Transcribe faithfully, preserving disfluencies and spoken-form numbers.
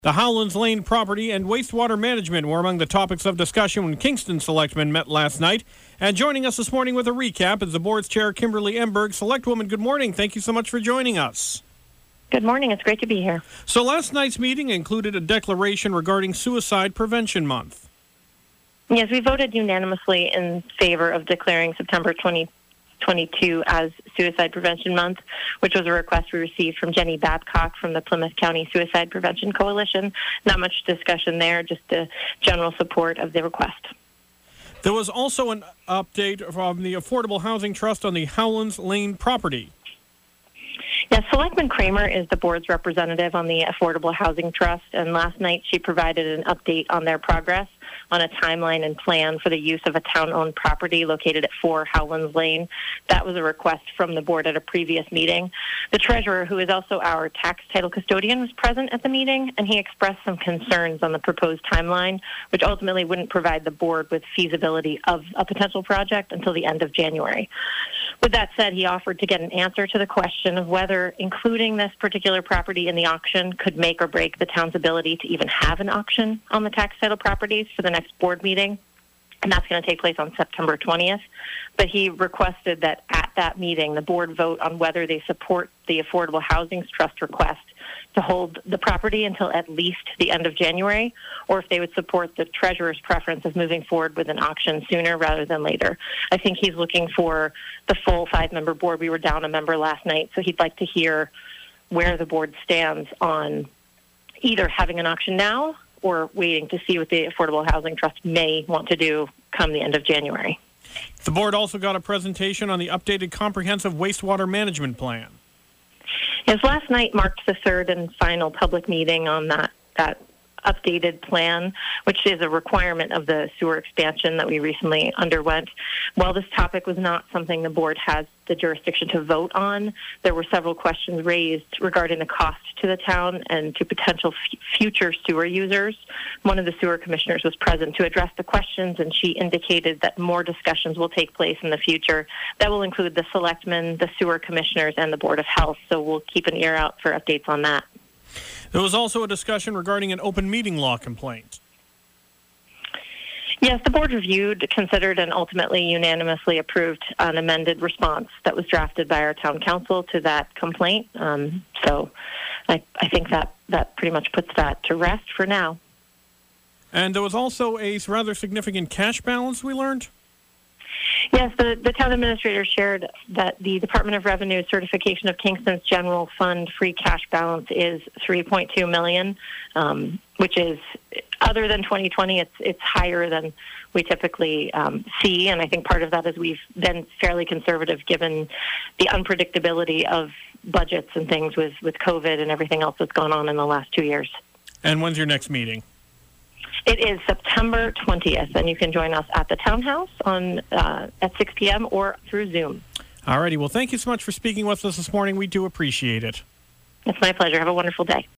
The Howlands Lane property and wastewater management were among the topics of discussion when Kingston Selectmen met last night. And joining us this morning with a recap is the board's chair, Kimberly Emberg. Selectwoman, good morning. Thank you so much for joining us. Good morning. It's great to be here. So last night's meeting included a declaration regarding Suicide Prevention Month. Yes, we voted unanimously in favor of declaring September twenty twenty-two as Suicide Prevention Month, which was a request we received from Jenny Babcock from the Plymouth County Suicide Prevention Coalition. Not much discussion there, just the general support of the request. There was also an update from the Affordable Housing Trust on the Howlands Lane property. Yes, Selectman Kramer is the board's representative on the Affordable Housing Trust, and last night she provided an update on their progress on a timeline and plan for the use of a town-owned property located at four Howlands Lane. That was a request from the board at a previous meeting. The treasurer, who is also our tax title custodian, was present at the meeting, and he expressed some concerns on the proposed timeline, which ultimately wouldn't provide the board with feasibility of a potential project until the end of January. With that said, he offered to get an answer to the question of whether including this particular property in the auction could make or break the town's ability to even have an auction on the tax title properties for the next board meeting, and that's going to take place on September twentieth. But he requested that at that meeting, the board vote on whether they support the Affordable Housing Trust request to hold the property until at least the end of January, or if they would support the treasurer's preference of moving forward with an auction sooner rather than later. I think he's looking for the full five-member board. We were down a member last night, so he'd like to hear where the board stands on either having an auction now or waiting to see what the Affordable Housing Trust may want to do come the end of January. The board also got a presentation on the updated comprehensive wastewater management plan. Yes, last night marked the third and final public meeting on that, that updated plan, which is a requirement of the sewer expansion that we recently underwent. While this topic was not something the board has the jurisdiction to vote on, there were several questions raised regarding the cost to the town and to potential f- future sewer users. One of the sewer commissioners was present to address the questions, and she indicated that more discussions will take place in the future. That will include the selectmen, the sewer commissioners, and the Board of Health, so we'll keep an ear out for updates on that. There was also a discussion regarding an open meeting law complaint. Yes, the board reviewed, considered, and ultimately unanimously approved an amended response that was drafted by our town council to that complaint. Um, so I, I think that, that pretty much puts that to rest for now. And there was also a rather significant cash balance, we learned? Yes, the, the town administrator shared that the Department of Revenue certification of Kingston's general fund free cash balance is three point two million dollars, um, which is, other than twenty twenty, it's it's higher than we typically um, see, and I think part of that is we've been fairly conservative given the unpredictability of budgets and things with, with COVID and everything else that's gone on in the last two years. And when's your next meeting? It is September twentieth, and you can join us at the Townhouse on uh, at six p.m. or through Zoom. All righty. Well, thank you so much for speaking with us this morning. We do appreciate it. It's my pleasure. Have a wonderful day.